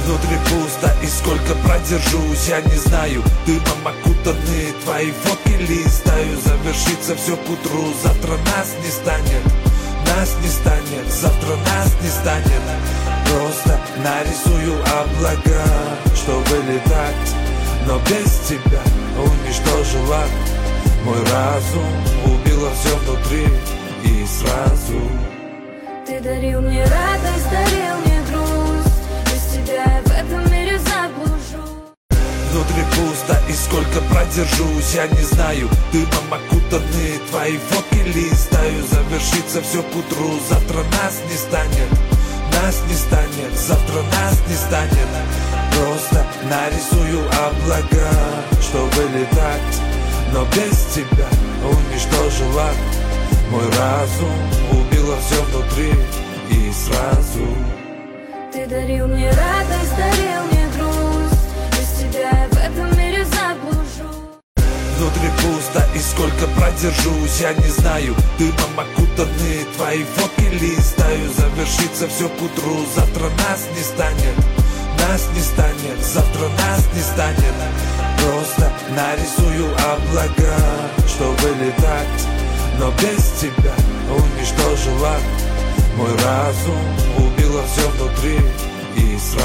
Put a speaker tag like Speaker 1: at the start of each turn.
Speaker 1: Внутри пусто, и сколько продержусь, я не знаю. Дымом окутаны твои фотки листаю. Завершится все к утру, завтра нас не станет. Нас не станет, завтра нас не станет. Просто нарисую облака, чтобы летать, но без тебя уничтожила мой разум, убила все внутри и сразу.
Speaker 2: Ты дарил мне радость, дарил мне грусть. Без тебя я в этом мире заблужу.
Speaker 1: Внутри пусто, и сколько продержусь, я не знаю. Дымом окутаны твои фотки листаю. Завершится все к утру, завтра нас не станет. Нас не станет, завтра нас не станет. Просто нарисую облака, чтобы летать, но без тебя уничтожила мой разум, убила все внутри и сразу.
Speaker 2: Ты дарил мне радость, дарил мне грусть. Без тебя я в этом мире заблужу.
Speaker 1: Внутри пусто, и сколько продержусь, я не знаю. Дымом окутаны твои фотки листаю. Завершится все к утру, завтра нас не станет. Нас не станет, завтра нас не станет. Просто нарисую облака, чтобы летать, но без тебя уничтожила мой разум, убила все внутри и сразу.